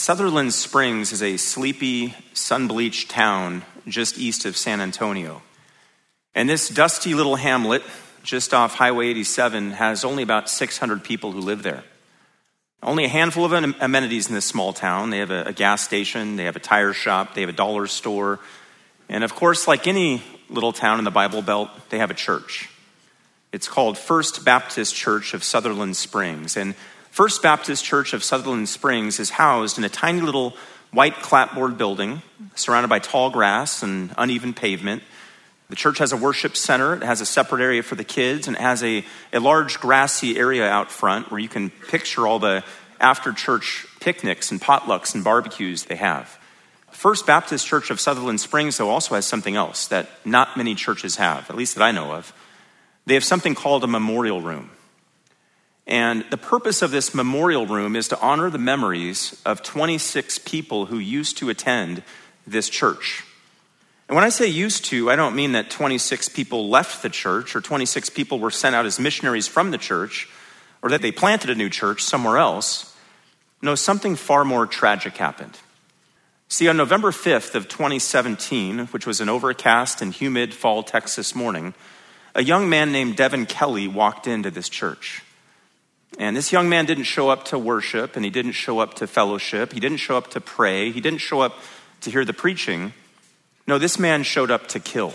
Sutherland Springs is a sleepy, sun-bleached town just east of San Antonio. And this dusty little hamlet just off Highway 87 has only about 600 people who live there. Only a handful of amenities in this small town. They have a gas station, they have a tire shop, they have a dollar store, and of course, like any little town in the Bible Belt, they have a church. It's called First Baptist Church of Sutherland Springs, and First Baptist Church of Sutherland Springs is housed in a tiny little white clapboard building surrounded by tall grass and uneven pavement. The church has a worship center. It has a separate area for the kids, and it has a large grassy area out front where you can picture all the after-church picnics and potlucks and barbecues they have. First Baptist Church of Sutherland Springs, though, also has something else that not many churches have, at least that I know of. They have something called a memorial room. And the purpose of this memorial room is to honor the memories of 26 people who used to attend this church. And when I say used to, I don't mean that 26 people left the church or 26 people were sent out as missionaries from the church or that they planted a new church somewhere else. No, something far more tragic happened. See, on November 5th of 2017, which was an overcast and humid fall Texas morning, a young man named Devin Kelly walked into this church. And this young man didn't show up to worship, and he didn't show up to fellowship. He didn't show up to pray. He didn't show up to hear the preaching. No, this man showed up to kill.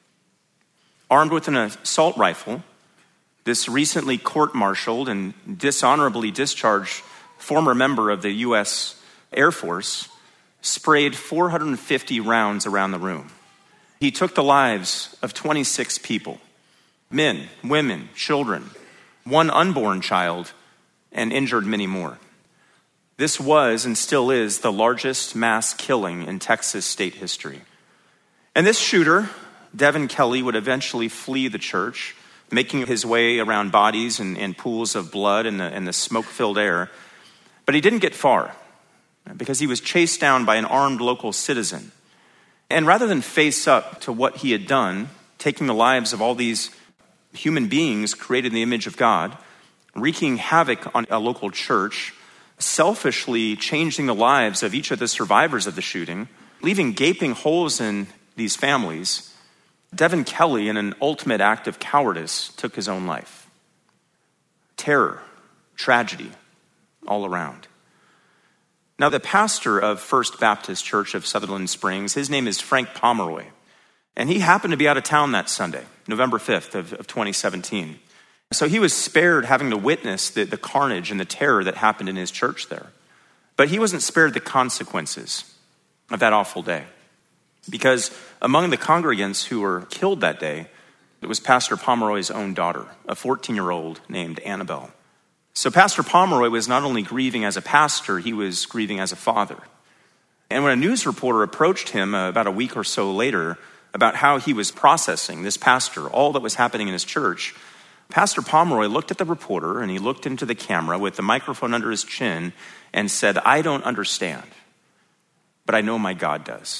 Armed with an assault rifle, this recently court-martialed and dishonorably discharged former member of the U.S. Air Force sprayed 450 rounds around the room. He took the lives of 26 people, men, women, children, one unborn child, and injured many more. This was and still is the largest mass killing in Texas state history. And this shooter, Devin Kelly, would eventually flee the church, making his way around bodies and pools of blood and the smoke-filled air. But he didn't get far because he was chased down by an armed local citizen. And rather than face up to what he had done, taking the lives of all these human beings created in the image of God, wreaking havoc on a local church, selfishly changing the lives of each of the survivors of the shooting, leaving gaping holes in these families, Devin Kelly, in an ultimate act of cowardice, took his own life. Terror, tragedy, all around. Now, the pastor of First Baptist Church of Sutherland Springs, his name is Frank Pomeroy. And he happened to be out of town that Sunday, November 5th of 2017. So he was spared having to witness the carnage and the terror that happened in his church there. But he wasn't spared the consequences of that awful day. Because among the congregants who were killed that day, it was Pastor Pomeroy's own daughter, a 14-year-old named Annabelle. So Pastor Pomeroy was not only grieving as a pastor, he was grieving as a father. And when a news reporter approached him about a week or so later about how he was processing, this pastor, all that was happening in his church, Pastor Pomeroy looked at the reporter and he looked into the camera with the microphone under his chin and said, "I don't understand, but I know my God does."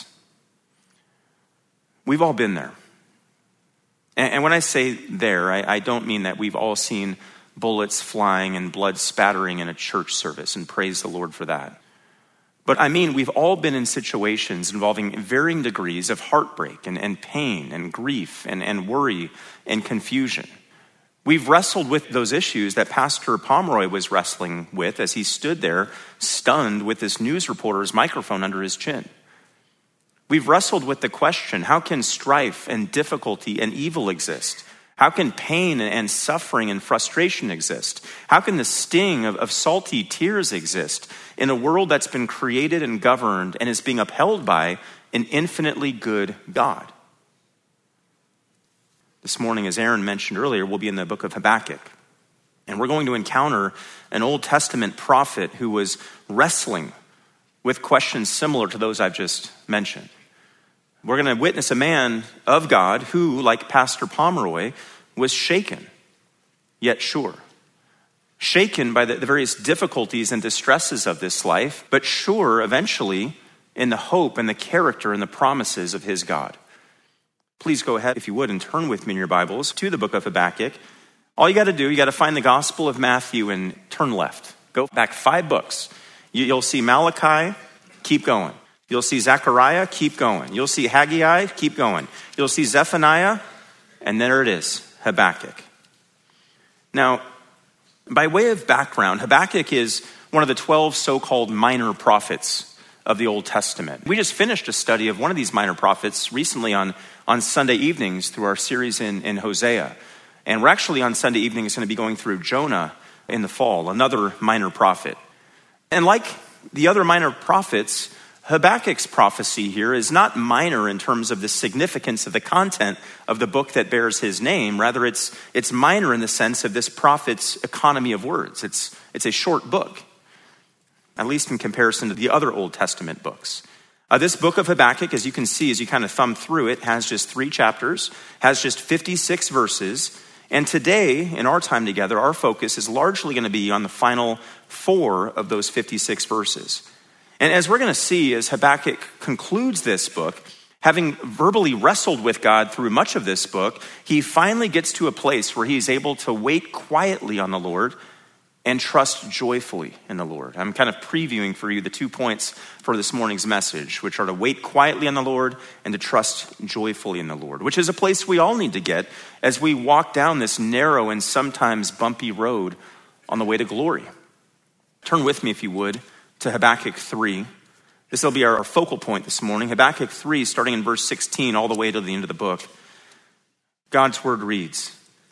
We've all been there. And when I say there, I don't mean that we've all seen bullets flying and blood spattering in a church service, and praise the Lord for that. But I mean, we've all been in situations involving varying degrees of heartbreak and pain and grief and worry and confusion. We've wrestled with those issues that Pastor Pomeroy was wrestling with as he stood there stunned with this news reporter's microphone under his chin. We've wrestled with the question, how can strife and difficulty and evil exist? How can pain and suffering and frustration exist? How can the sting of salty tears exist in a world that's been created and governed and is being upheld by an infinitely good God? This morning, as Aaron mentioned earlier, we'll be in the book of Habakkuk. And we're going to encounter an Old Testament prophet who was wrestling with questions similar to those I've just mentioned. We're going to witness a man of God who, like Pastor Pomeroy, was shaken, yet sure. Shaken by the various difficulties and distresses of this life, but sure eventually in the hope and the character and the promises of his God. Please go ahead, if you would, and turn with me in your Bibles to the book of Habakkuk. All you got to do, you got to find the Gospel of Matthew and turn left. Go back 5 books. You'll see Malachi, keep going. You'll see Zechariah, keep going. You'll see Haggai, keep going. You'll see Zephaniah, and there it is, Habakkuk. Now, by way of background, Habakkuk is one of the 12 so-called minor prophets of the Old Testament. We just finished a study of one of these minor prophets recently on Sunday evenings through our series in Hosea. And we're actually on Sunday evenings going to be going through Jonah in the fall, another minor prophet. And like the other minor prophets, Habakkuk's prophecy here is not minor in terms of the significance of the content of the book that bears his name. Rather, it's minor in the sense of this prophet's economy of words. It's a short book, at least in comparison to the other Old Testament books. This book of Habakkuk, as you can see, as you kind of thumb through it, has just 3 chapters, has just 56 verses. And today, in our time together, our focus is largely going to be on the final 4 of those 56 verses. And as we're going to see, as Habakkuk concludes this book, having verbally wrestled with God through much of this book, he finally gets to a place where he's able to wait quietly on the Lord and trust joyfully in the Lord. I'm kind of previewing for you the 2 points for this morning's message, which are to wait quietly on the Lord and to trust joyfully in the Lord, which is a place we all need to get as we walk down this narrow and sometimes bumpy road on the way to glory. Turn with me, if you would, to Habakkuk 3. This will be our focal point this morning. Habakkuk 3, starting in verse 16, all the way to the end of the book. God's word reads,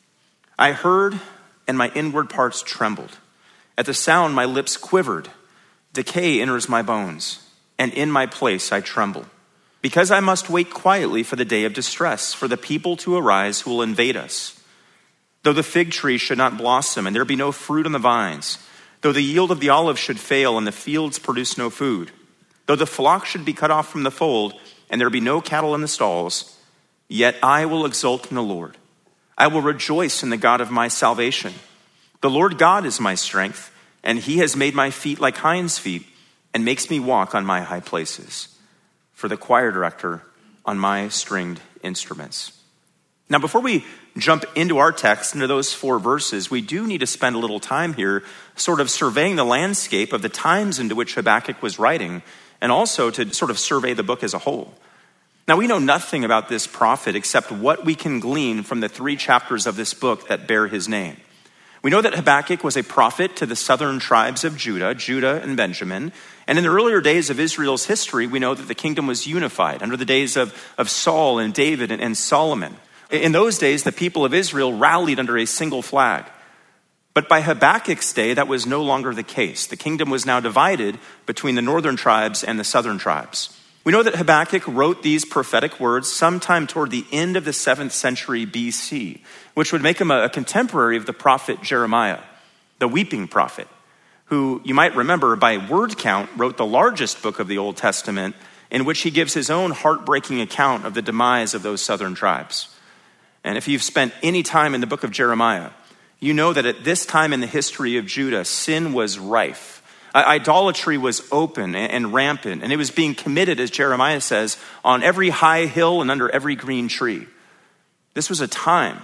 I heard, and my inward parts trembled. At the sound, my lips quivered. Decay enters my bones, and in my place I tremble. Because I must wait quietly for the day of distress, for the people to arise who will invade us. Though the fig tree should not blossom, and there be no fruit on the vines, though the yield of the olive should fail, and the fields produce no food, though the flock should be cut off from the fold, and there be no cattle in the stalls, yet I will exult in the Lord. I will rejoice in the God of my salvation. The Lord God is my strength, and he has made my feet like hinds' feet, and makes me walk on my high places. For the choir director on my stringed instruments. Now, before we jump into our text, into those 4 verses, we do need to spend a little time here sort of surveying the landscape of the times into which Habakkuk was writing, and also to sort of survey the book as a whole. Now, we know nothing about this prophet except what we can glean from the 3 chapters of this book that bear his name. We know that Habakkuk was a prophet to the southern tribes of Judah and Benjamin. And in the earlier days of Israel's history, we know that the kingdom was unified under the days of Saul and David and Solomon. In those days, the people of Israel rallied under a single flag. But by Habakkuk's day, that was no longer the case. The kingdom was now divided between the northern tribes and the southern tribes. We know that Habakkuk wrote these prophetic words sometime toward the end of the 7th century BC, which would make him a contemporary of the prophet Jeremiah, the weeping prophet, who you might remember by word count wrote the largest book of the Old Testament, in which he gives his own heartbreaking account of the demise of those southern tribes. And if you've spent any time in the book of Jeremiah, you know that at this time in the history of Judah, sin was rife. Idolatry was open and rampant, and it was being committed, as Jeremiah says, on every high hill and under every green tree. This was a time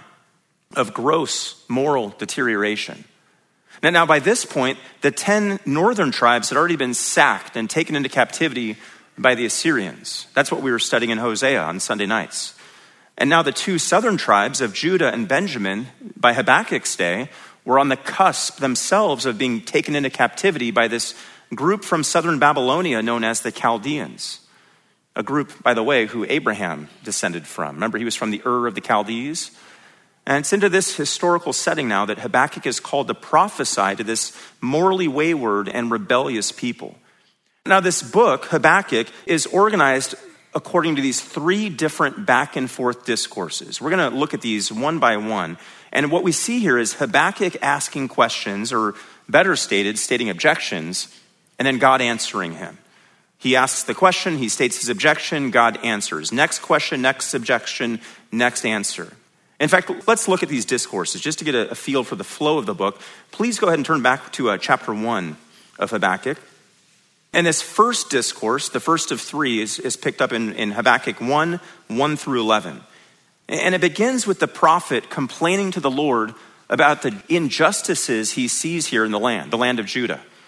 of gross moral deterioration. Now, by this point, the 10 northern tribes had already been sacked and taken into captivity by the Assyrians. That's what we were studying in Hosea on Sunday nights. And now the 2 southern tribes of Judah and Benjamin, by Habakkuk's day, were on the cusp themselves of being taken into captivity by this group from southern Babylonia known as the Chaldeans. A group, by the way, who Abraham descended from. Remember, he was from the Ur of the Chaldees. And it's into this historical setting now that Habakkuk is called to prophesy to this morally wayward and rebellious people. Now, this book, Habakkuk, is organized according to these 3 different back and forth discourses. We're going to look at these one by one. And what we see here is Habakkuk asking questions, or better stated, stating objections, and then God answering him. He asks the question, he states his objection, God answers. Next question, next objection, next answer. In fact, let's look at these discourses just to get a feel for the flow of the book. Please go ahead and turn back to chapter 1 of Habakkuk. And this first discourse, the first of 3, is picked up in Habakkuk 1 through 11. And it begins with the prophet complaining to the Lord about the injustices he sees here in the land of Judah.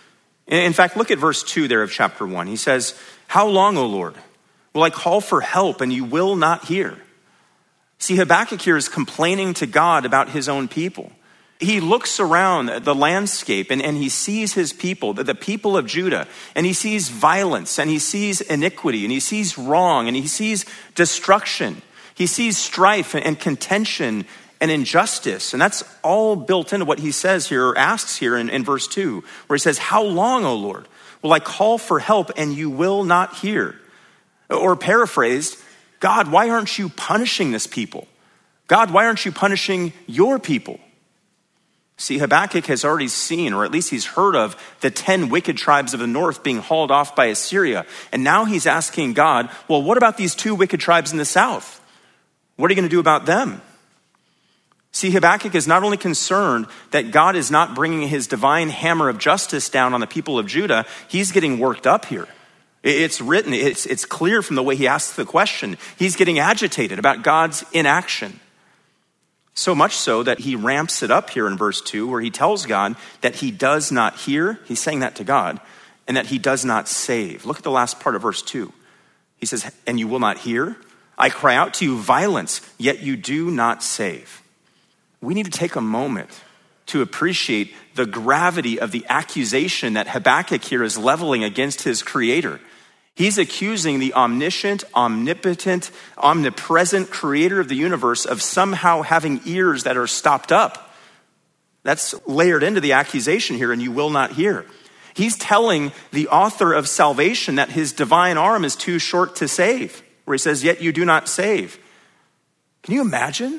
In fact, look at verse 2 there of chapter 1. He says, "How long, O Lord, will I call for help and you will not hear?" See, Habakkuk here is complaining to God about his own people. He looks around the landscape and he sees his people, the people of Judah, and he sees violence and he sees iniquity and he sees wrong and he sees destruction. He sees strife and contention and injustice. And that's all built into what he says here or asks here in verse 2, where he says, "How long, O Lord, will I call for help and you will not hear?" Or paraphrased, "God, why aren't you punishing this people? God, why aren't you punishing your people?" See, Habakkuk has already seen, or at least he's heard of, the 10 wicked tribes of the north being hauled off by Assyria. And now he's asking God, well, what about these 2 wicked tribes in the south? What are you going to do about them? See, Habakkuk is not only concerned that God is not bringing his divine hammer of justice down on the people of Judah, he's getting worked up here. It's written, it's clear from the way he asks the question. He's getting agitated about God's inaction. So much so that he ramps it up here in verse 2, where he tells God that he does not hear. He's saying that to God, and that he does not save. Look at the last part of verse 2. He says, "And you will not hear? I cry out to you violence, yet you do not save." We need to take a moment to appreciate the gravity of the accusation that Habakkuk here is leveling against his creator. He's accusing the omniscient, omnipotent, omnipresent creator of the universe of somehow having ears that are stopped up. That's layered into the accusation here, and you will not hear. He's telling the author of salvation that his divine arm is too short to save, where he says, "Yet you do not save." Can you imagine?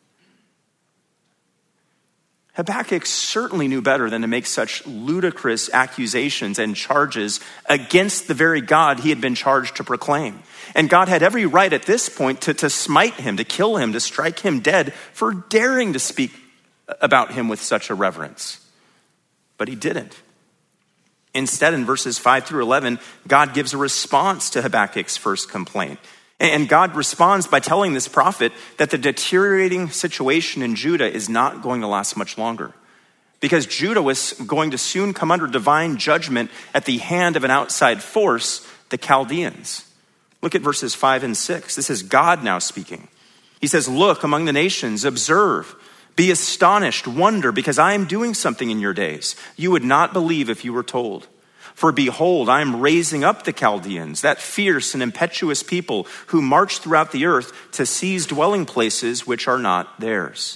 Habakkuk certainly knew better than to make such ludicrous accusations and charges against the very God he had been charged to proclaim. And God had every right at this point to smite him, to kill him, to strike him dead for daring to speak about him with such irreverence. But he didn't. Instead, in verses 5 through 11, God gives a response to Habakkuk's first complaint. And God responds by telling this prophet that the deteriorating situation in Judah is not going to last much longer, because Judah was going to soon come under divine judgment at the hand of an outside force, the Chaldeans. Look at verses 5 and 6. This is God now speaking. He says, "Look among the nations, observe, be astonished, wonder, because I am doing something in your days. You would not believe if you were told. For behold, I am raising up the Chaldeans, that fierce and impetuous people who march throughout the earth to seize dwelling places which are not theirs."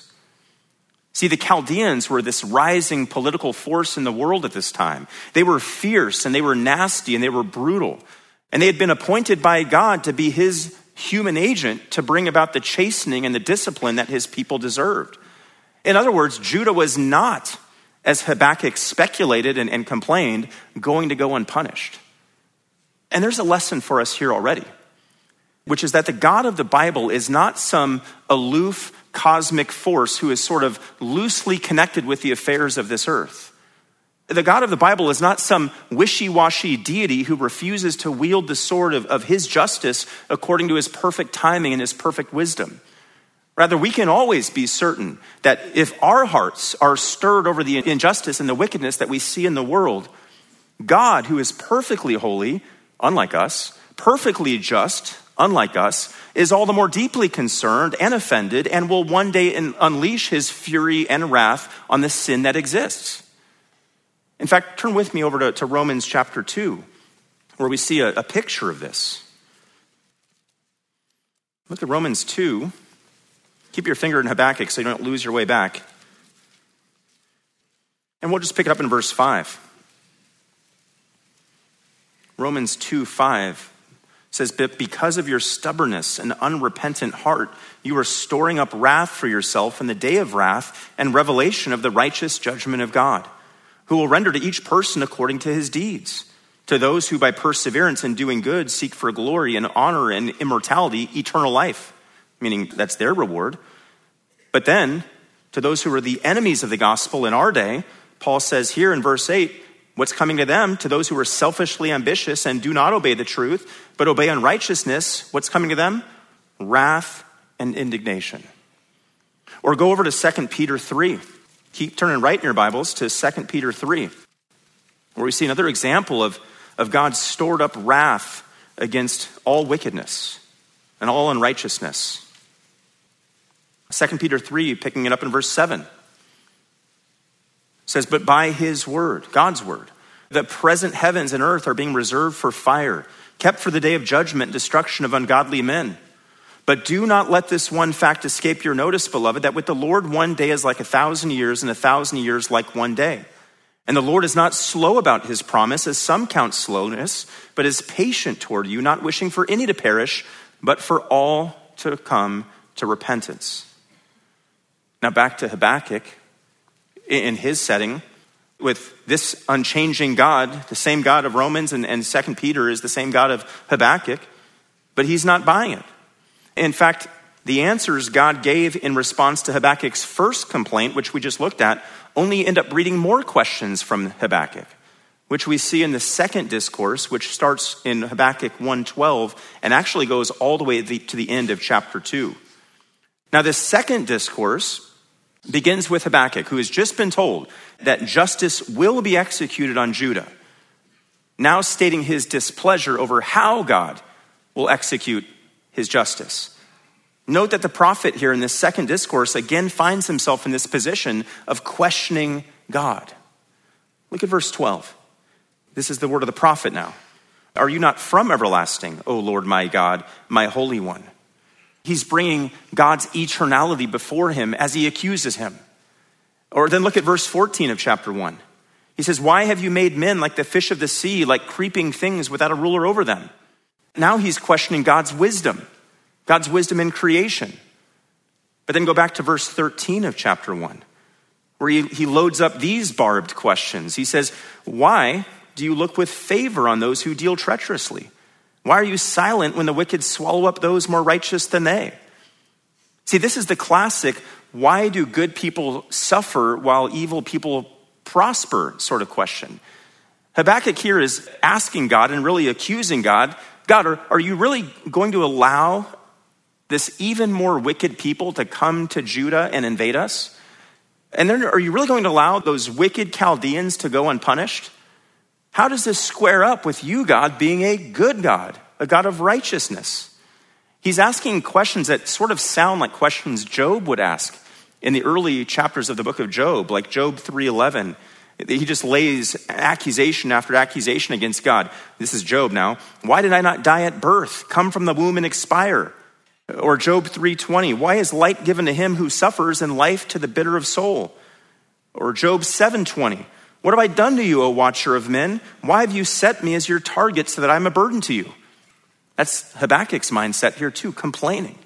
See, the Chaldeans were this rising political force in the world at this time. They were fierce and they were nasty and they were brutal. And they had been appointed by God to be his human agent to bring about the chastening and the discipline that his people deserved. In other words, Judah was not, as Habakkuk speculated and complained, going to go unpunished. And there's a lesson for us here already, which is that the God of the Bible is not some aloof cosmic force who is sort of loosely connected with the affairs of this earth. The God of the Bible is not some wishy-washy deity who refuses to wield the sword of his justice according to his perfect timing and his perfect wisdom. Rather, we can always be certain that if our hearts are stirred over the injustice and the wickedness that we see in the world, God, who is perfectly holy, unlike us, perfectly just, unlike us, is all the more deeply concerned and offended and will one day unleash his fury and wrath on the sin that exists. In fact, turn with me over to Romans chapter 2, where we see a picture of this. Look at Romans 2. Keep your finger in Habakkuk so you don't lose your way back. And we'll just pick it up in verse 5. Romans 2:5 says, "But because of your stubbornness and unrepentant heart, you are storing up wrath for yourself in the day of wrath and revelation of the righteous judgment of God, who will render to each person according to his deeds. To those who by perseverance in doing good seek for glory and honor and immortality, eternal life," meaning that's their reward. But then, to those who are the enemies of the gospel in our day, Paul says here in verse 8, what's coming to them, to those who are selfishly ambitious and do not obey the truth, but obey unrighteousness, what's coming to them? Wrath and indignation. Or go over to 2 Peter 3. Keep turning right in your Bibles to 2 Peter 3. where we see another example of God's stored up wrath against all wickedness and all unrighteousness. 2 Peter 3, picking it up in verse 7, says, but by his word, God's word, the present heavens and earth are being reserved for fire, kept for the day of judgment and destruction of ungodly men. But do not let this one fact escape your notice, beloved, that with the Lord 1 day is like 1,000 years, and 1,000 years like 1 day. And the Lord is not slow about his promise, as some count slowness, but is patient toward you, not wishing for any to perish, but for all to come to repentance. Now back to Habakkuk, in his setting, with this unchanging God, the same God of Romans and 2 Peter is the same God of Habakkuk, but he's not buying it. In fact, the answers God gave in response to Habakkuk's first complaint, which we just looked at, only end up breeding more questions from Habakkuk, which we see in the second discourse, which starts in Habakkuk 1:12 and actually goes all the way to the end of chapter 2. Now, this second discourse begins with Habakkuk, who has just been told that justice will be executed on Judah, now stating his displeasure over how God will execute his justice. Note that the prophet here in this second discourse again finds himself in this position of questioning God. Look at verse 12. This is the word of the prophet now. Are you not from everlasting, O Lord my God, my Holy One? He's bringing God's eternality before him as he accuses him. Or then look at verse 14 of chapter 1. He says, why have you made men like the fish of the sea, like creeping things without a ruler over them? Now he's questioning God's wisdom in creation. But then go back to verse 13 of chapter 1, where he loads up these barbed questions. He says, why do you look with favor on those who deal treacherously? Why are you silent when the wicked swallow up those more righteous than they? See, this is the classic, why do good people suffer while evil people prosper sort of question. Habakkuk here is asking God and really accusing God, God, are you really going to allow this even more wicked people to come to Judah and invade us? And then are you really going to allow those wicked Chaldeans to go unpunished? How does this square up with you, God, being a good God, a God of righteousness? He's asking questions that sort of sound like questions Job would ask in the early chapters of the book of Job, like Job 3:11. He just lays accusation after accusation against God. This is Job now. Why did I not die at birth, come from the womb and expire? Or Job 3:20. Why is light given to him who suffers and life to the bitter of soul? Or Job 7:20. What have I done to you, O watcher of men? Why have you set me as your target so that I'm a burden to you? That's Habakkuk's mindset here too, complaining.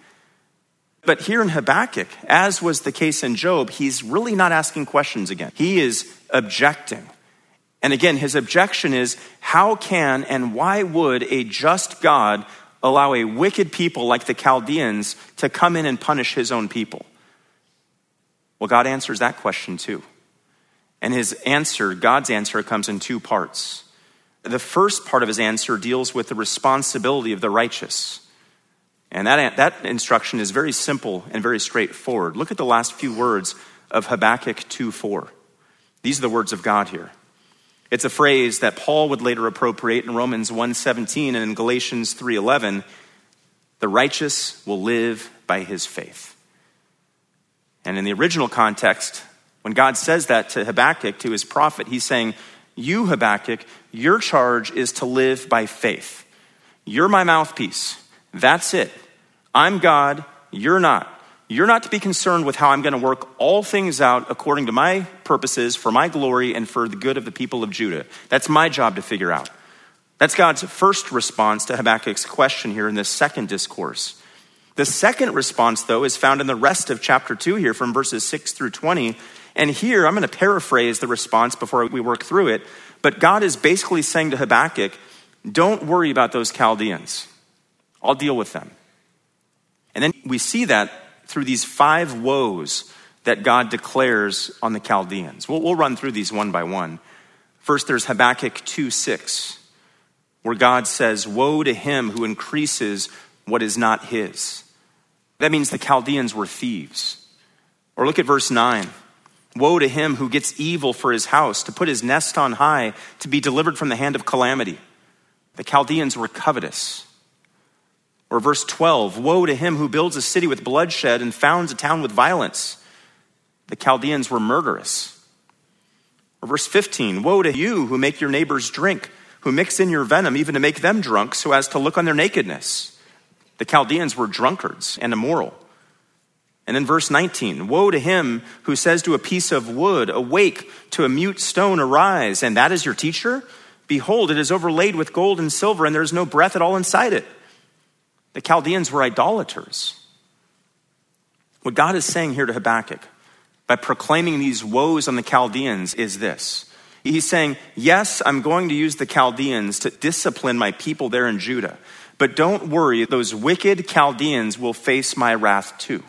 But here in Habakkuk, as was the case in Job, he's really not asking questions again. He is objecting. And again, his objection is, how can and why would a just God allow a wicked people like the Chaldeans to come in and punish his own people? Well, God answers that question too. And his answer, God's answer, comes in two parts. The first part of his answer deals with the responsibility of the righteous. And that instruction is very simple and very straightforward. Look at the last few words of Habakkuk 2:4. These are the words of God here. It's a phrase that Paul would later appropriate in Romans 1:17 and in Galatians 3:11. The righteous will live by his faith. And in the original context, when God says that to Habakkuk, to his prophet, he's saying, you, Habakkuk, your charge is to live by faith. You're my mouthpiece. That's it. I'm God. You're not. You're not to be concerned with how I'm going to work all things out according to my purposes for my glory and for the good of the people of Judah. That's my job to figure out. That's God's first response to Habakkuk's question here in this second discourse. The second response, though, is found in the rest of chapter 2 here from verses 6 through 20. And here, I'm going to paraphrase the response before we work through it. But God is basically saying to Habakkuk, don't worry about those Chaldeans. I'll deal with them. And then we see that through these 5 woes that God declares on the Chaldeans. We'll run through these one by one. First, there's Habakkuk 2:6, where God says, woe to him who increases what is not his. That means the Chaldeans were thieves. Or look at verse 9. Woe to him who gets evil for his house, to put his nest on high, to be delivered from the hand of calamity. The Chaldeans were covetous. Or verse 12, woe to him who builds a city with bloodshed and founds a town with violence. The Chaldeans were murderous. Or verse 15, woe to you who make your neighbors drink, who mix in your venom even to make them drunk so as to look on their nakedness. The Chaldeans were drunkards and immoral. And in verse 19, woe to him who says to a piece of wood, awake, to a mute stone, arise, and that is your teacher? Behold, it is overlaid with gold and silver, and there is no breath at all inside it. The Chaldeans were idolaters. What God is saying here to Habakkuk by proclaiming these woes on the Chaldeans is this. He's saying, yes, I'm going to use the Chaldeans to discipline my people there in Judah, but don't worry, those wicked Chaldeans will face my wrath too.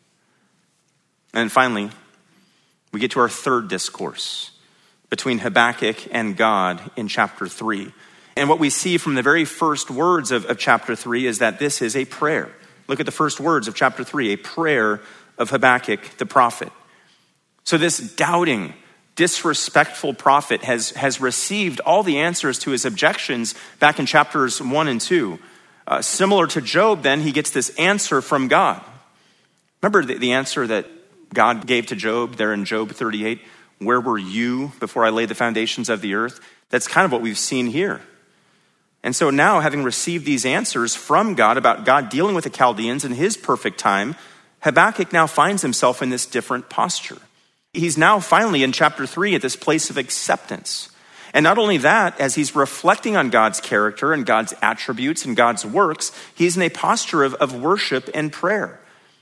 And finally, we get to our third discourse between Habakkuk and God in chapter 3. And what we see from the very first words of chapter 3 is that this is a prayer. Look at the first words of chapter 3, a prayer of Habakkuk the prophet. So this doubting, disrespectful prophet has received all the answers to his objections back in chapters 1 and 2. Similar to Job, then, he gets this answer from God. Remember the answer that God gave to Job there in Job 38? Where were you before I laid the foundations of the earth? That's kind of what we've seen here. And so now, having received these answers from God about God dealing with the Chaldeans in his perfect time, Habakkuk now finds himself in this different posture. He's now finally in chapter 3 at this place of acceptance. And not only that, as he's reflecting on God's character and God's attributes and God's works, he's in a posture of worship and prayer.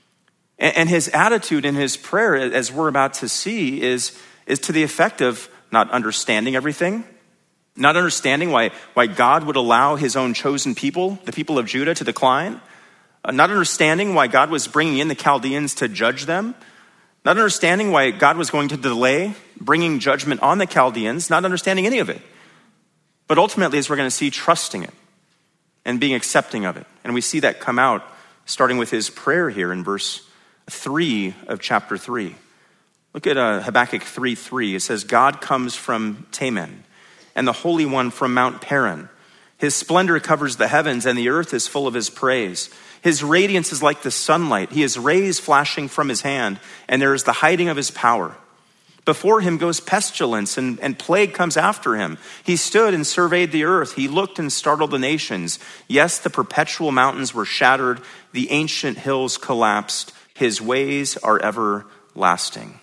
And his attitude in his prayer, as we're about to see, is to the effect of not understanding everything, not understanding why God would allow his own chosen people, the people of Judah, to decline, not understanding why God was bringing in the Chaldeans to judge them, not understanding why God was going to delay bringing judgment on the Chaldeans, not understanding any of it. But ultimately, as we're going to see, trusting it and being accepting of it. And we see that come out starting with his prayer here in verse 3 of chapter 3. Look at Habakkuk 3:3. It says, God comes from Teman, and the Holy One from Mount Paran. His splendor covers the heavens, and the earth is full of his praise. His radiance is like the sunlight. He has rays flashing from his hand, and there is the hiding of his power. Before him goes pestilence, and plague comes after him. He stood and surveyed the earth. He looked and startled the nations. Yes, the perpetual mountains were shattered. The ancient hills collapsed. His ways are everlasting.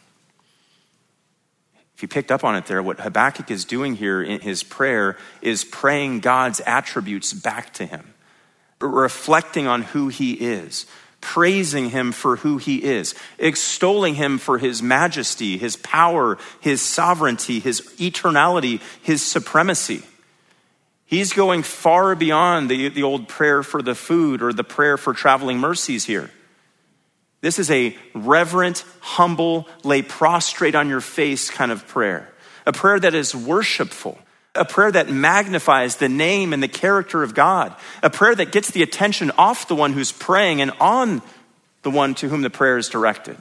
If you picked up on it there, what Habakkuk is doing here in his prayer is praying God's attributes back to him, reflecting on who he is, praising him for who he is, extolling him for his majesty, his power, his sovereignty, his eternality, his supremacy. He's going far beyond the old prayer for the food or the prayer for traveling mercies here. This is a reverent, humble, lay prostrate on your face kind of prayer. A prayer that is worshipful. A prayer that magnifies the name and the character of God. A prayer that gets the attention off the one who's praying and on the one to whom the prayer is directed.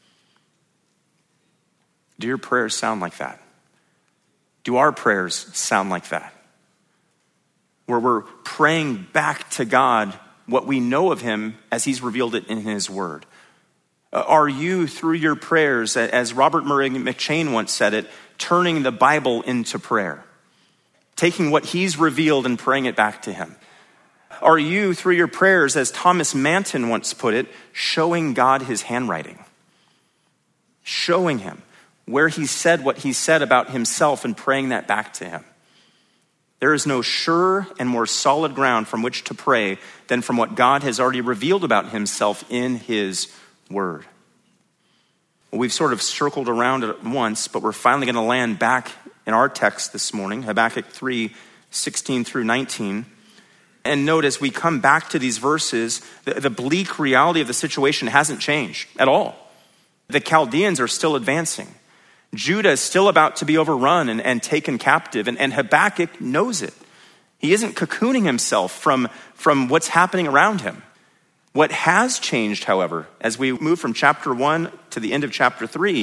Do your prayers sound like that? Do our prayers sound like that? Where we're praying back to God what we know of him as he's revealed it in his word. Are you, through your prayers, as Robert Murray McCheyne once said it, turning the Bible into prayer? Taking what he's revealed and praying it back to him? Are you, through your prayers, as Thomas Manton once put it, showing God his handwriting? Showing him where he said what he said about himself and praying that back to him. There is no surer and more solid ground from which to pray than from what God has already revealed about himself in his word. Well, we've sort of circled around it once, but we're finally going to land back in our text this morning, Habakkuk 3:16 through 19. And note as we come back to these verses, the bleak reality of the situation hasn't changed at all. The Chaldeans are still advancing. Judah is still about to be overrun and taken captive, and Habakkuk knows it. He isn't cocooning himself from what's happening around him. What has changed, however, as we move from chapter 1 to the end of chapter 3,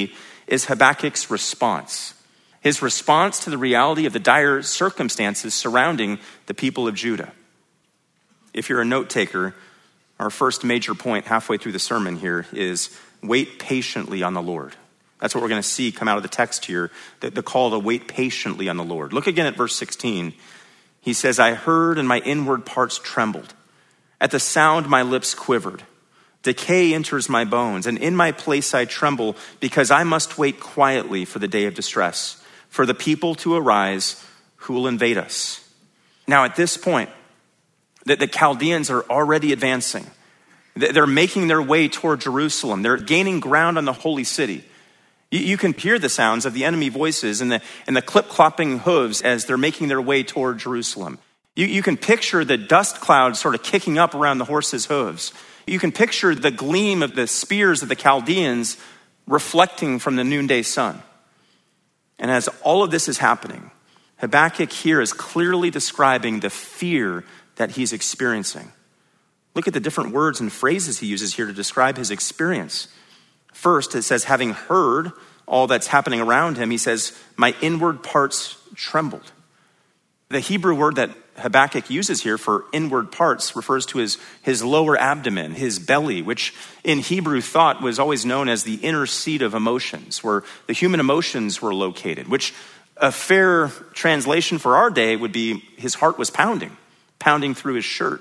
is Habakkuk's response. His response to the reality of the dire circumstances surrounding the people of Judah. If you're a note taker, our first major point halfway through the sermon here is wait patiently on the Lord. That's what we're going to see come out of the text here, the call to wait patiently on the Lord. Look again at verse 16. He says, I heard and my inward parts trembled. At the sound my lips quivered. Decay enters my bones, and in my place I tremble, because I must wait quietly for the day of distress, for the people to arise who will invade us. Now at this point, the Chaldeans are already advancing. They're making their way toward Jerusalem. They're gaining ground on the holy city. You can hear the sounds of the enemy voices and the clip-clopping hooves as they're making their way toward Jerusalem. You can picture the dust clouds sort of kicking up around the horses' hooves. You can picture the gleam of the spears of the Chaldeans reflecting from the noonday sun. And as all of this is happening, Habakkuk here is clearly describing the fear that he's experiencing. Look at the different words and phrases he uses here to describe his experience. First, it says, having heard all that's happening around him, he says, my inward parts trembled. The Hebrew word that Habakkuk uses here for inward parts refers to his lower abdomen, his belly, which in Hebrew thought was always known as the inner seat of emotions, where the human emotions were located, which a fair translation for our day would be his heart was pounding through his shirt.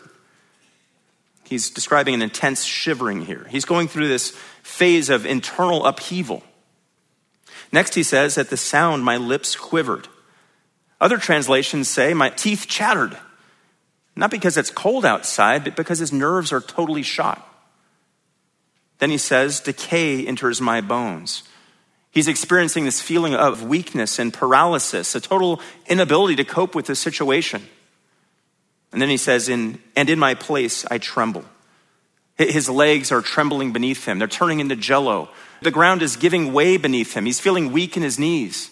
He's describing an intense shivering here. He's going through this phase of internal upheaval. Next, he says, at the sound, my lips quivered. Other translations say, my teeth chattered. Not because it's cold outside, but because his nerves are totally shot. Then he says, decay enters my bones. He's experiencing this feeling of weakness and paralysis, a total inability to cope with the situation. And then he says, and in my place I tremble. His legs are trembling beneath him. They're turning into jello. The ground is giving way beneath him. He's feeling weak in his knees.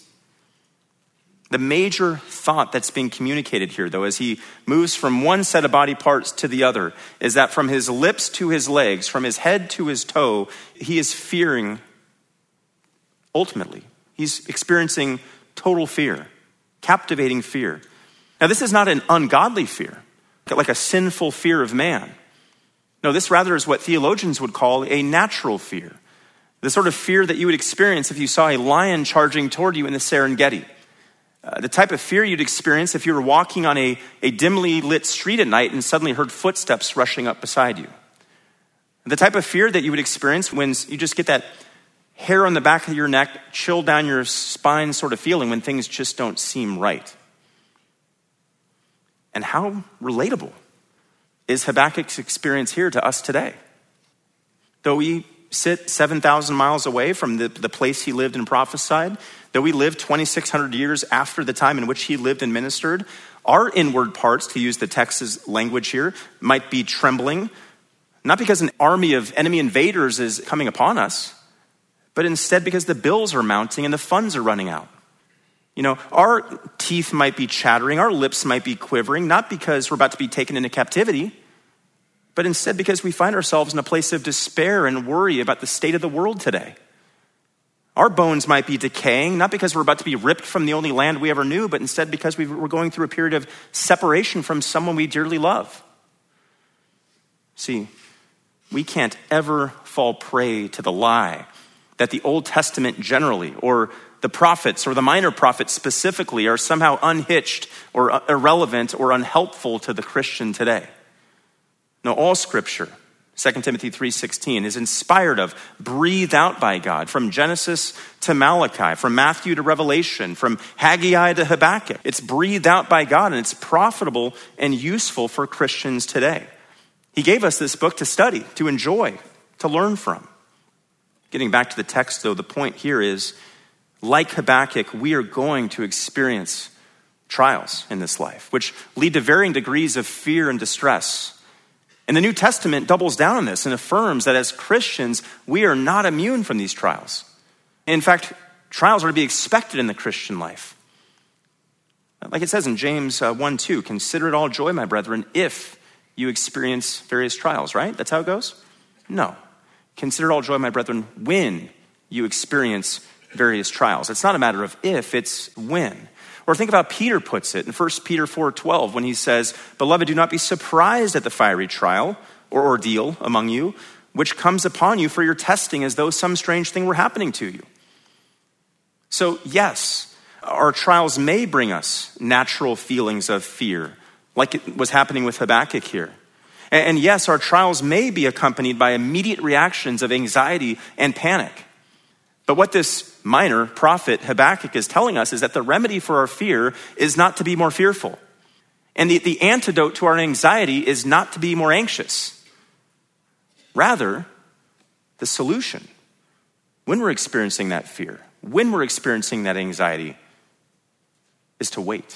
The major thought that's being communicated here, though, as he moves from one set of body parts to the other, is that from his lips to his legs, from his head to his toe, he is fearing, ultimately. He's experiencing total fear, captivating fear. Now, this is not an ungodly fear, like a sinful fear of man. No, this rather is what theologians would call a natural fear. The sort of fear that you would experience if you saw a lion charging toward you in the Serengeti. The type of fear you'd experience if you were walking on a dimly lit street at night and suddenly heard footsteps rushing up beside you. The type of fear that you would experience when you just get that hair on the back of your neck, chill down your spine sort of feeling when things just don't seem right. And how relatable is Habakkuk's experience here to us today? Though we sit 7,000 miles away from the place he lived and prophesied, though we live 2,600 years after the time in which he lived and ministered, our inward parts, to use the text's language here, might be trembling, not because an army of enemy invaders is coming upon us, but instead because the bills are mounting and the funds are running out. You know, our teeth might be chattering, our lips might be quivering, not because we're about to be taken into captivity, but instead because we find ourselves in a place of despair and worry about the state of the world today. Our bones might be decaying, not because we're about to be ripped from the only land we ever knew, but instead because we're going through a period of separation from someone we dearly love. See, we can't ever fall prey to the lie that the Old Testament generally, or the prophets, or the minor prophets specifically, are somehow unhitched or irrelevant or unhelpful to the Christian today. No, all scripture, 2 Timothy 3:16, is inspired of, breathed out by God, from Genesis to Malachi, from Matthew to Revelation, from Haggai to Habakkuk. It's breathed out by God, and it's profitable and useful for Christians today. He gave us this book to study, to enjoy, to learn from. Getting back to the text, though, the point here is, like Habakkuk, we are going to experience trials in this life, which lead to varying degrees of fear and distress. And the New Testament doubles down on this and affirms that as Christians, we are not immune from these trials. In fact, trials are to be expected in the Christian life. Like it says in James 1:2, consider it all joy, my brethren, if you experience various trials, right? That's how it goes? No. Consider it all joy, my brethren, when you experience various trials. It's not a matter of if, it's when. Or think about Peter puts it in 1 Peter 4:12 when he says, "Beloved, do not be surprised at the fiery trial or ordeal among you, which comes upon you for your testing as though some strange thing were happening to you." So yes, our trials may bring us natural feelings of fear, like it was happening with Habakkuk here. And yes, our trials may be accompanied by immediate reactions of anxiety and panic. But what this minor prophet Habakkuk is telling us is that the remedy for our fear is not to be more fearful. And the antidote to our anxiety is not to be more anxious. Rather, the solution, when we're experiencing that fear, when we're experiencing that anxiety, is to wait.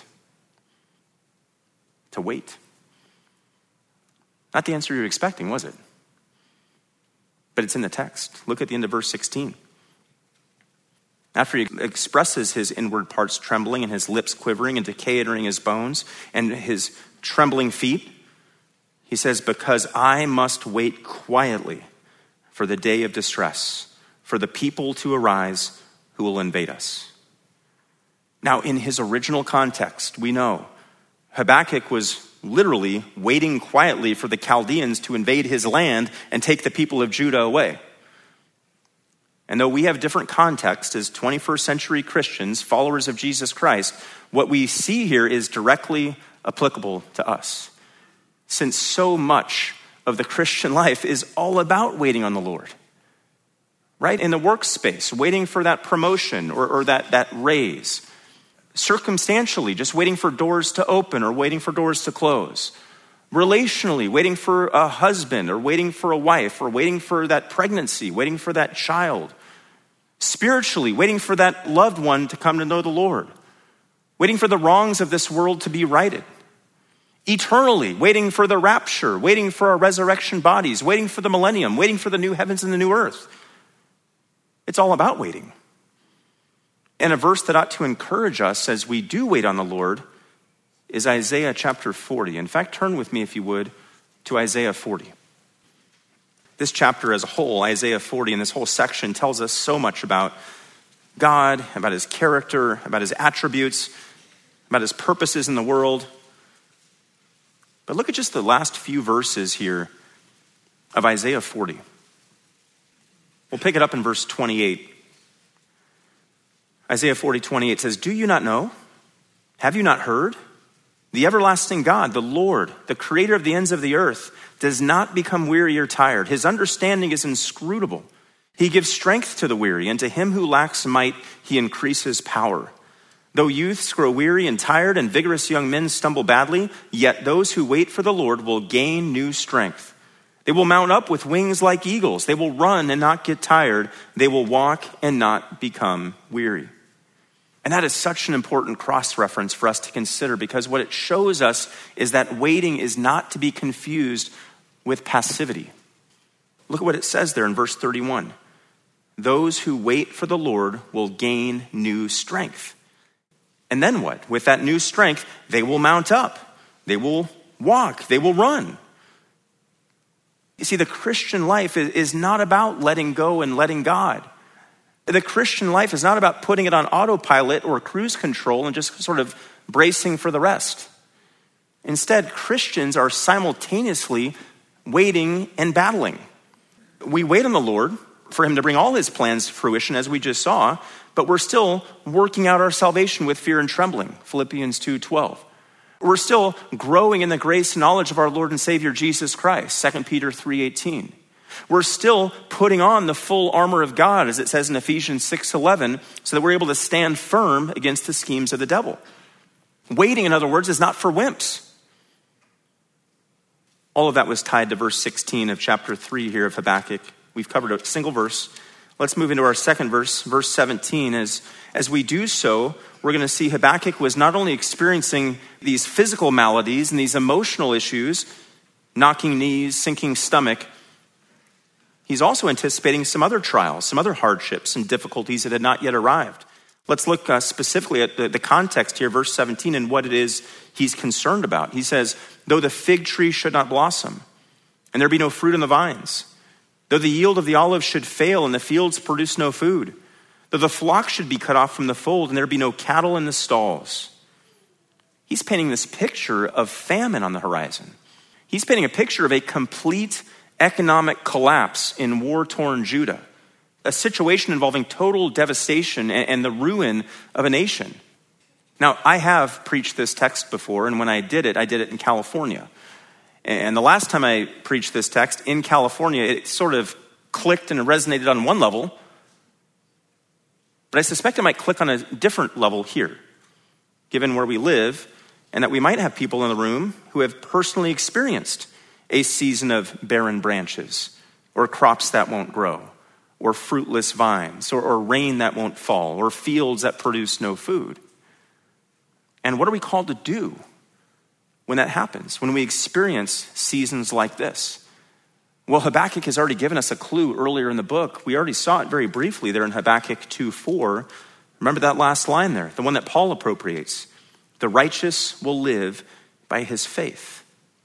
To wait. Not the answer you're expecting, was it? But it's in the text. Look at the end of verse 16. After he expresses his inward parts trembling and his lips quivering and decay entering his bones and his trembling feet, he says, "Because I must wait quietly for the day of distress, for the people to arise who will invade us." Now, in his original context, we know Habakkuk was literally waiting quietly for the Chaldeans to invade his land and take the people of Judah away. And though we have different contexts as 21st century Christians, followers of Jesus Christ, what we see here is directly applicable to us. Since so much of the Christian life is all about waiting on the Lord. Right? In the workspace, waiting for that promotion or that raise. Circumstantially, just waiting for doors to open or waiting for doors to close. Relationally, waiting for a husband or waiting for a wife or waiting for that pregnancy, waiting for that child. Spiritually, waiting for that loved one to come to know the Lord. Waiting for the wrongs of this world to be righted. Eternally, waiting for the rapture, waiting for our resurrection bodies, waiting for the millennium, waiting for the new heavens and the new earth. It's all about waiting. And a verse that ought to encourage us as we do wait on the Lord is Isaiah chapter 40. In fact, turn with me, if you would, to Isaiah 40. This chapter as a whole, Isaiah 40, and this whole section tells us so much about God, about his character, about his attributes, about his purposes in the world. But look at just the last few verses here of Isaiah 40. We'll pick it up in verse 28. Isaiah 40:28 says, "Do you not know? Have you not heard? The everlasting God, the Lord, the creator of the ends of the earth, does not become weary or tired. His understanding is inscrutable. He gives strength to the weary, and to him who lacks might, he increases power. Though youths grow weary and tired, and vigorous young men stumble badly, yet those who wait for the Lord will gain new strength. They will mount up with wings like eagles. They will run and not get tired. They will walk and not become weary." And that is such an important cross-reference for us to consider, because what it shows us is that waiting is not to be confused with passivity. Look at what it says there in verse 31. "Those who wait for the Lord will gain new strength." And then what? With that new strength, they will mount up. They will walk. They will run. You see, the Christian life is not about letting go and letting God. The Christian life is not about putting it on autopilot or cruise control and just sort of bracing for the rest. Instead, Christians are simultaneously waiting and battling. We wait on the Lord for him to bring all his plans to fruition, as we just saw, but we're still working out our salvation with fear and trembling, Philippians 2:12. We're still growing in the grace and knowledge of our Lord and Savior Jesus Christ, 2 Peter 3:18. We're still putting on the full armor of God, as it says in Ephesians 6:11, so that we're able to stand firm against the schemes of the devil. Waiting, in other words, is not for wimps. All of that was tied to verse 16 of chapter 3 here of Habakkuk. We've covered a single verse. Let's move into our second verse, verse 17. As we do so, we're going to see Habakkuk was not only experiencing these physical maladies and these emotional issues, knocking knees, sinking stomach, he's also anticipating some other trials, some other hardships and difficulties that had not yet arrived. Let's look specifically at the context here, verse 17, and what it is he's concerned about. He says, "Though the fig tree should not blossom, and there be no fruit in the vines, though the yield of the olive should fail, and the fields produce no food, though though the flock should be cut off from the fold and there be no cattle in the stalls. He's painting this picture of famine on the horizon. He's painting a picture of a complete economic collapse in war-torn Judah, a situation involving total devastation and the ruin of a nation. Now, I have preached this text before, and when I did it in California. And the last time I preached this text in California, it sort of clicked and resonated on one level, but I suspect it might click on a different level here, given where we live, and that we might have people in the room who have personally experienced a season of barren branches, or crops that won't grow, or fruitless vines, or rain that won't fall, or fields that produce no food. And what are we called to do when that happens, when we experience seasons like this? Well, Habakkuk has already given us a clue earlier in the book. We already saw it very briefly there in Habakkuk 2:4. Remember that last line there, the one that Paul appropriates. The righteous will live by his faith.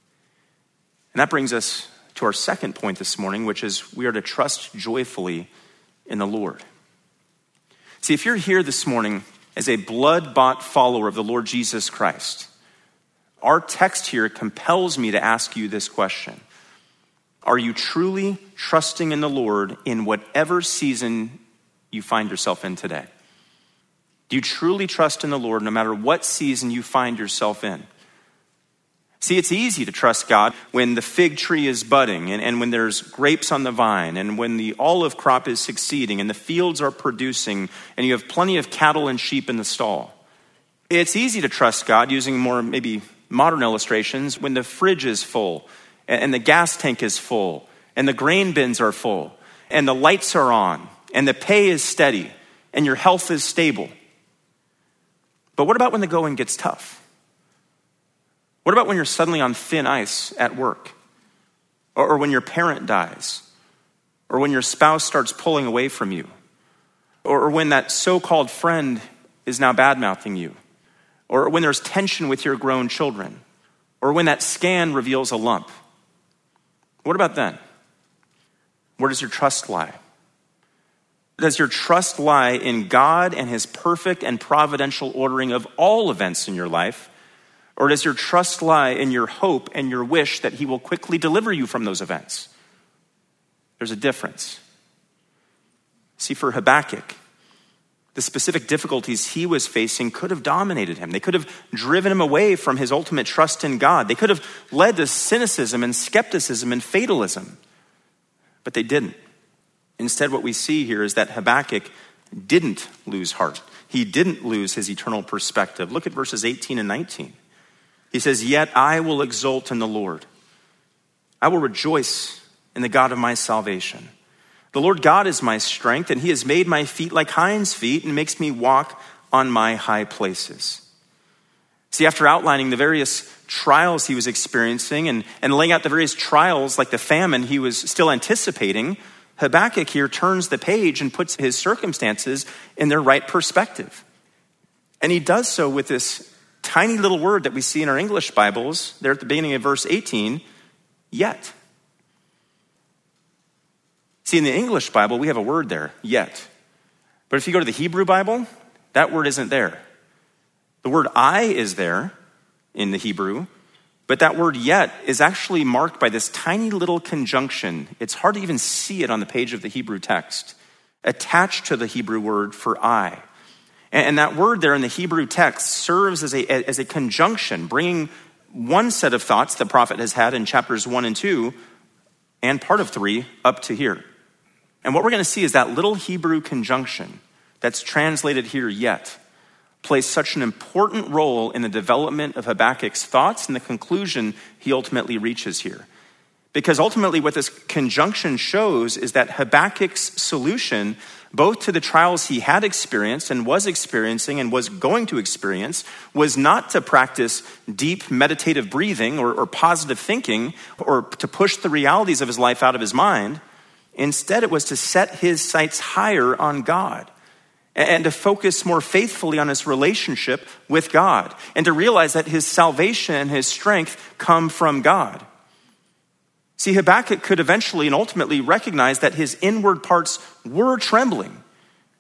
And that brings us to our second point this morning, which is we are to trust joyfully in the Lord. See, if you're here this morning as a blood-bought follower of the Lord Jesus Christ, our text here compels me to ask you this question. Are you truly trusting in the Lord in whatever season you find yourself in today? Do you truly trust in the Lord no matter what season you find yourself in? See, it's easy to trust God when the fig tree is budding and when there's grapes on the vine and when the olive crop is succeeding and the fields are producing and you have plenty of cattle and sheep in the stall. It's easy to trust God using more maybe modern illustrations when the fridge is full and the gas tank is full and the grain bins are full and the lights are on and the pay is steady and your health is stable. But what about when the going gets tough? What about when you're suddenly on thin ice at work? Or when your parent dies? Or when your spouse starts pulling away from you? Or when that so-called friend is now bad-mouthing you? Or when there's tension with your grown children? Or when that scan reveals a lump? What about then? Where does your trust lie? Does your trust lie in God and his perfect and providential ordering of all events in your life? Or does your trust lie in your hope and your wish that he will quickly deliver you from those events? There's a difference. See, for Habakkuk, the specific difficulties he was facing could have dominated him. They could have driven him away from his ultimate trust in God. They could have led to cynicism and skepticism and fatalism. But they didn't. Instead, what we see here is that Habakkuk didn't lose heart. He didn't lose his eternal perspective. Look at verses 18 and 19. He says, "Yet I will exult in the Lord. I will rejoice in the God of my salvation. The Lord God is my strength, and he has made my feet like hinds' feet and makes me walk on my high places." See, after outlining the various trials he was experiencing and laying out the various trials like the famine he was still anticipating, Habakkuk here turns the page and puts his circumstances in their right perspective. And he does so with this tiny little word that we see in our English Bibles there at the beginning of verse 18, yet. See, in the English Bible, we have a word there, yet. But if you go to the Hebrew Bible, that word isn't there. The word I is there in the Hebrew, but that word yet is actually marked by this tiny little conjunction. It's hard to even see it on the page of the Hebrew text, attached to the Hebrew word for I. And that word there in the Hebrew text serves as a conjunction, bringing one set of thoughts the prophet has had in chapters 1 and 2 and part of 3 up to here. And what we're going to see is that little Hebrew conjunction that's translated here yet plays such an important role in the development of Habakkuk's thoughts and the conclusion he ultimately reaches here. Because ultimately what this conjunction shows is that Habakkuk's solution, both to the trials he had experienced and was experiencing and was going to experience, was not to practice deep meditative breathing or positive thinking or to push the realities of his life out of his mind. Instead, it was to set his sights higher on God and to focus more faithfully on his relationship with God and to realize that his salvation and his strength come from God. See, Habakkuk could eventually and ultimately recognize that his inward parts were trembling,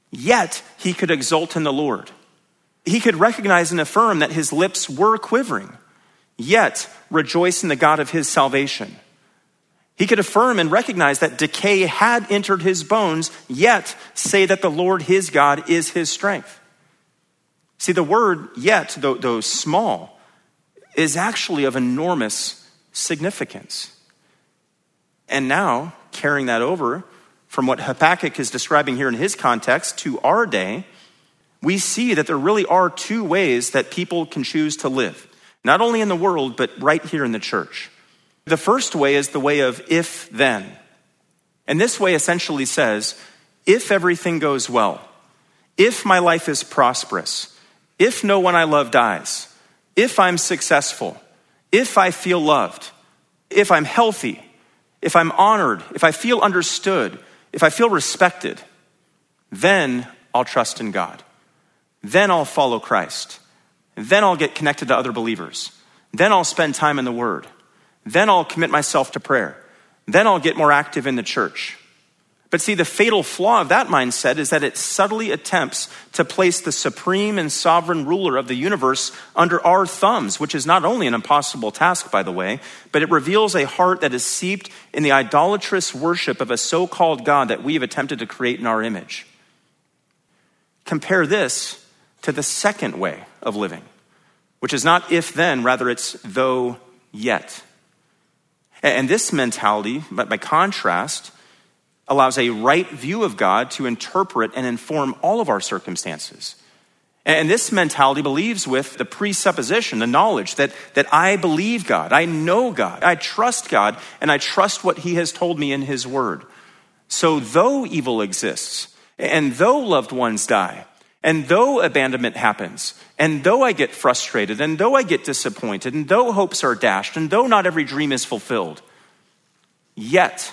yet he could exult in the Lord. He could recognize and affirm that his lips were quivering, yet rejoice in the God of his salvation. He could affirm and recognize that decay had entered his bones, yet say that the Lord his God is his strength. See, the word yet, though small, is actually of enormous significance. And now, carrying that over from what Habakkuk is describing here in his context to our day, we see that there really are two ways that people can choose to live, not only in the world, but right here in the church. The first way is the way of if then. And this way essentially says, if everything goes well, if my life is prosperous, if no one I love dies, if I'm successful, if I feel loved, if I'm healthy, if I'm honored, if I feel understood, if I feel respected, then I'll trust in God. Then I'll follow Christ. Then I'll get connected to other believers. Then I'll spend time in the Word. Then I'll commit myself to prayer. Then I'll get more active in the church. But see, the fatal flaw of that mindset is that it subtly attempts to place the supreme and sovereign ruler of the universe under our thumbs, which is not only an impossible task, by the way, but it reveals a heart that is steeped in the idolatrous worship of a so-called God that we have attempted to create in our image. Compare this to the second way of living, which is not if then, rather it's though yet. And this mentality, but by contrast, allows a right view of God to interpret and inform all of our circumstances. And this mentality believes with the presupposition, the knowledge that I believe God, I know God, I trust God, and I trust what he has told me in his word. So though evil exists, and though loved ones die, and though abandonment happens, and though I get frustrated, and though I get disappointed, and though hopes are dashed, and though not every dream is fulfilled, yet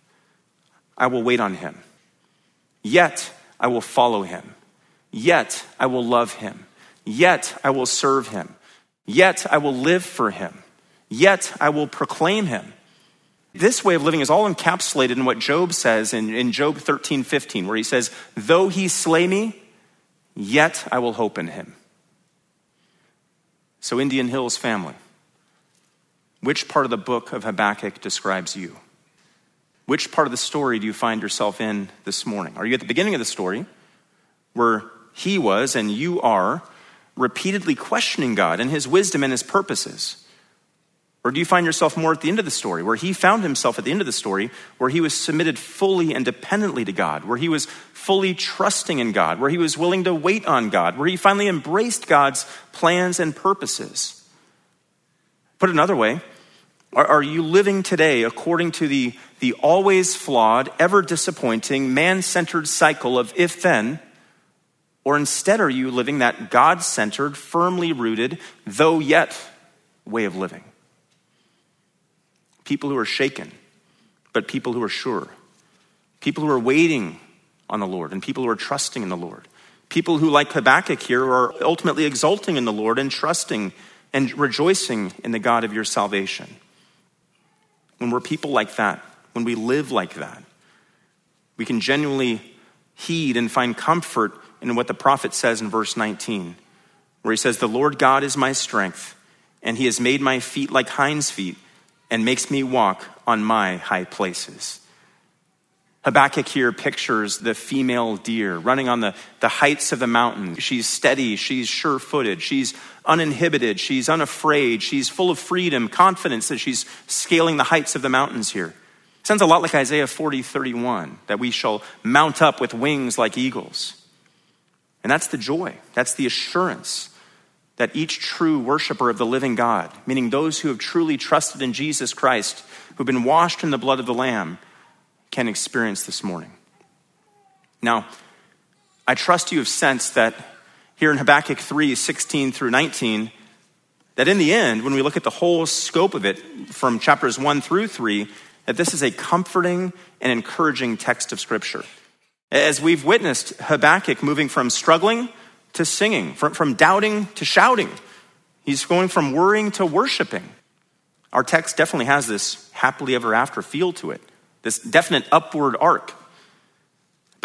I will wait on him. Yet I will follow him. Yet I will love him. Yet I will serve him. Yet I will live for him. Yet I will proclaim him. This way of living is all encapsulated in what Job says in Job 13:15, where he says, though he slay me, yet I will hope in him. So Indian Hills family, which part of the book of Habakkuk describes you? Which part of the story do you find yourself in this morning? Are you at the beginning of the story where he was and you are repeatedly questioning God and his wisdom and his purposes? Or do you find yourself more at the end of the story where he found himself at the end of the story where he was submitted fully and dependently to God, where he was fully trusting in God, where he was willing to wait on God, where he finally embraced God's plans and purposes? Put another way, are you living today according to the always flawed, ever disappointing, man-centered cycle of if then, or instead are you living that God-centered, firmly rooted, though yet way of living? People who are shaken, but people who are sure. People who are waiting on the Lord and people who are trusting in the Lord. People who, like Habakkuk here, are ultimately exulting in the Lord and trusting and rejoicing in the God of your salvation. When we're people like that, when we live like that, we can genuinely heed and find comfort in what the prophet says in verse 19, where he says, the Lord God is my strength, and he has made my feet like hinds' feet, and makes me walk on my high places. Habakkuk here pictures the female deer running on the heights of the mountain. She's steady, she's sure-footed, she's uninhibited, she's unafraid, she's full of freedom, confidence that she's scaling the heights of the mountains here. Sounds a lot like Isaiah 40:31, that we shall mount up with wings like eagles. And that's the joy, that's the assurance that each true worshiper of the living God, meaning those who have truly trusted in Jesus Christ, who've been washed in the blood of the Lamb, can experience this morning. Now, I trust you have sensed that here in Habakkuk 3:16 through 19, that in the end, when we look at the whole scope of it from chapters 1 through 3, that this is a comforting and encouraging text of Scripture. As we've witnessed Habakkuk moving from struggling to singing, from doubting to shouting. He's going from worrying to worshiping. Our text definitely has this happily ever after feel to it, this definite upward arc.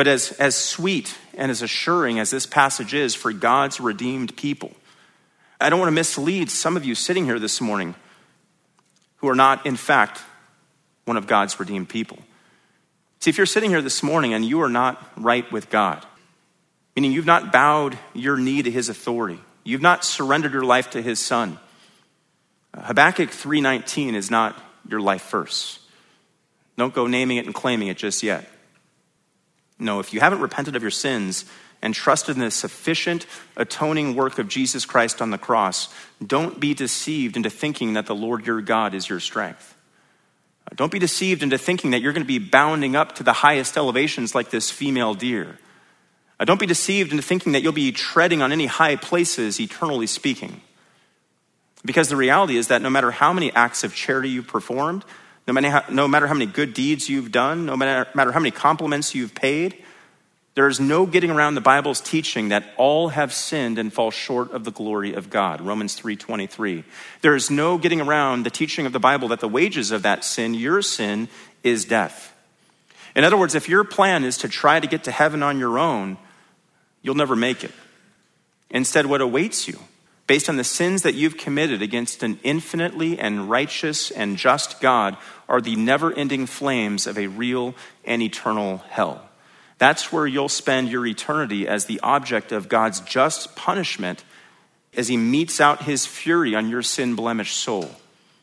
But as sweet and as assuring as this passage is for God's redeemed people, I don't want to mislead some of you sitting here this morning who are not, in fact, one of God's redeemed people. See, if you're sitting here this morning and you are not right with God, meaning you've not bowed your knee to his authority, you've not surrendered your life to his son, Habakkuk 3:19 is not your life verse. Don't go naming it and claiming it just yet. No, if you haven't repented of your sins and trusted in the sufficient atoning work of Jesus Christ on the cross, don't be deceived into thinking that the Lord your God is your strength. Don't be deceived into thinking that you're going to be bounding up to the highest elevations like this female deer. Don't be deceived into thinking that you'll be treading on any high places, eternally speaking. Because the reality is that no matter how many acts of charity you've performed, no matter how many good deeds you've done, no matter how many compliments you've paid, there is no getting around the Bible's teaching that all have sinned and fall short of the glory of God. Romans 3:23. There is no getting around the teaching of the Bible that the wages of that sin, your sin, is death. In other words, if your plan is to try to get to heaven on your own, you'll never make it. Instead, what awaits you, based on the sins that you've committed against an infinitely and righteous and just God, are the never-ending flames of a real and eternal hell. That's where you'll spend your eternity as the object of God's just punishment as he metes out his fury on your sin-blemished soul.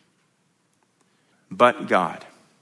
But God,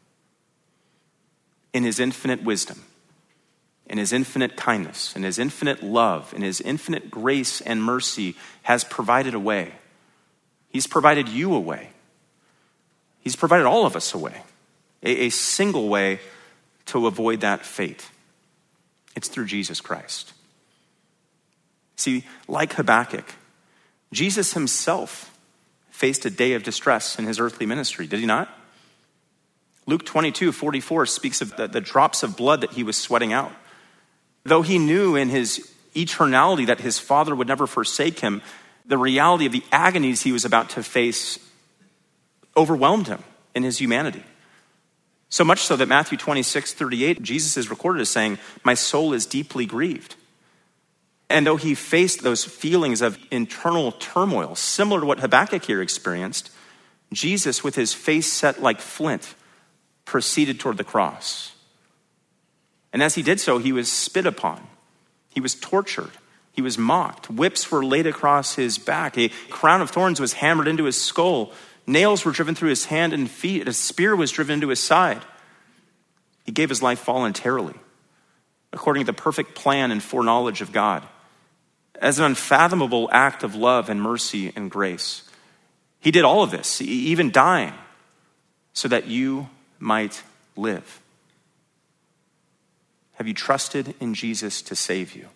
in his infinite wisdom, in his infinite kindness, in his infinite love, in his infinite grace and mercy, has provided a way. He's provided you a way. He's provided all of us a way, a single way to avoid that fate. It's through Jesus Christ. See, like Habakkuk, Jesus himself faced a day of distress in his earthly ministry, did he not? Luke 22:44 speaks of the drops of blood that he was sweating out. Though he knew in his eternality that his Father would never forsake him, the reality of the agonies he was about to face overwhelmed him in his humanity. So much so that Matthew 26:38, Jesus is recorded as saying, "My soul is deeply grieved." And though he faced those feelings of internal turmoil, similar to what Habakkuk here experienced, Jesus, with his face set like flint, proceeded toward the cross. And as he did so, he was spit upon. He was tortured. He was mocked. Whips were laid across his back. A crown of thorns was hammered into his skull. Nails were driven through his hand and feet. A spear was driven into his side. He gave his life voluntarily, according to the perfect plan and foreknowledge of God, as an unfathomable act of love and mercy and grace. He did all of this, even dying, so that you might live. Have you trusted in Jesus to save you?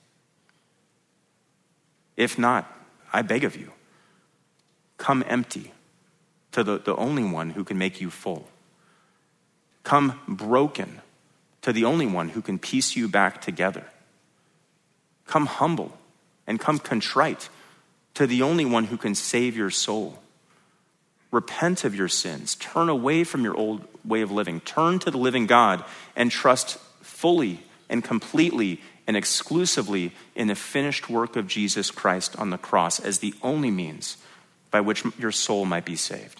If not, I beg of you, come empty to the only one who can make you full. Come broken to the only one who can piece you back together. Come humble and come contrite to the only one who can save your soul. Repent of your sins. Turn away from your old way of living. Turn to the living God and trust fully and completely and exclusively in the finished work of Jesus Christ on the cross as the only means by which your soul might be saved.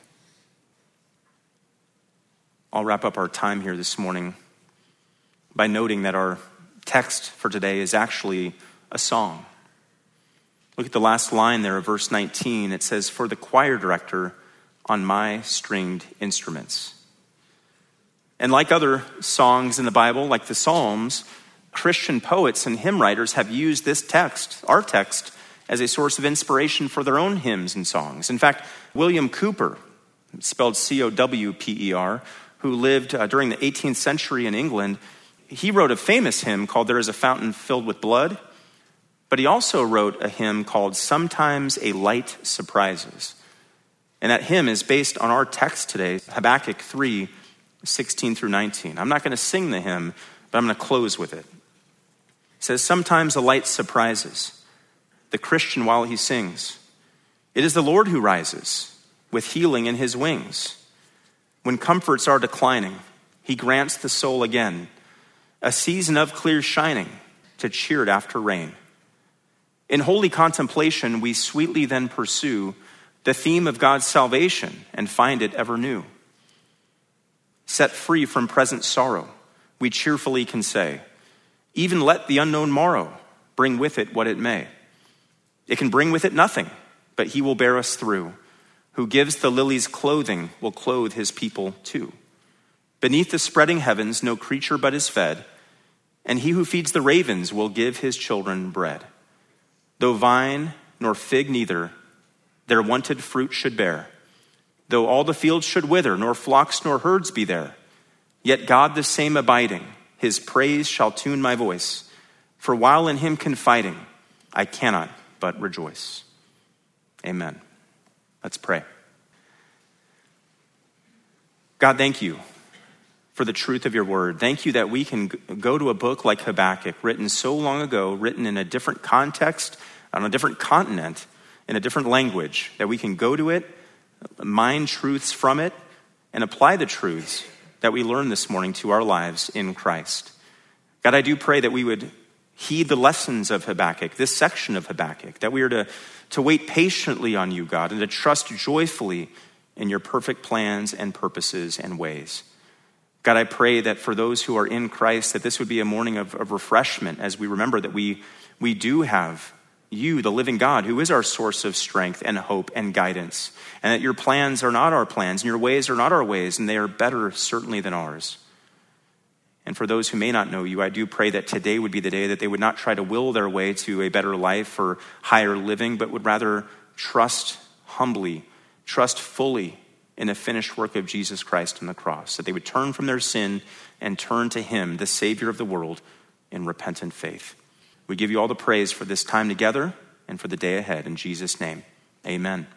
I'll wrap up our time here this morning by noting that our text for today is actually a song. Look at the last line there of verse 19. It says, "For the choir director on my stringed instruments." And like other songs in the Bible, like the Psalms, Christian poets and hymn writers have used this text, our text, as a source of inspiration for their own hymns and songs. In fact, William Cowper, spelled C-O-W-P-E-R, who lived during the 18th century in England, he wrote a famous hymn called "There is a Fountain Filled with Blood," but he also wrote a hymn called "Sometimes a Light Surprises." And that hymn is based on our text today, Habakkuk 3:16 through 19. I'm not going to sing the hymn, but I'm going to close with it. It says, "Sometimes a light surprises the Christian while he sings. It is the Lord who rises with healing in his wings. When comforts are declining, he grants the soul again a season of clear shining to cheer it after rain. In holy contemplation, we sweetly then pursue the theme of God's salvation and find it ever new. Set free from present sorrow, we cheerfully can say, even let the unknown morrow bring with it what it may. It can bring with it nothing, but he will bear us through. Who gives the lilies clothing will clothe his people too. Beneath the spreading heavens, no creature but is fed, and he who feeds the ravens will give his children bread. Though vine nor fig neither, their wonted fruit should bear. Though all the fields should wither, nor flocks nor herds be there, yet God the same abiding, his praise shall tune my voice. For while in him confiding, I cannot but rejoice. Amen. Let's pray. God, thank you for the truth of your word. Thank you that we can go to a book like Habakkuk, written so long ago, written in a different context, on a different continent, in a different language, that we can go to it, mine truths from it, and apply the truths that we learned this morning to our lives in Christ. God, I do pray that we would heed the lessons of Habakkuk, this section of Habakkuk, that we are to wait patiently on you, God, and to trust joyfully in your perfect plans and purposes and ways. God, I pray that for those who are in Christ, that this would be a morning of refreshment as we remember that we do have you, the living God, who is our source of strength and hope and guidance, and that your plans are not our plans and your ways are not our ways, and they are better certainly than ours. And for those who may not know you, I do pray that today would be the day that they would not try to will their way to a better life or higher living, but would rather trust humbly, trust fully in the finished work of Jesus Christ on the cross, that they would turn from their sin and turn to him, the Savior of the world, in repentant faith. We give you all the praise for this time together and for the day ahead. In Jesus' name, amen.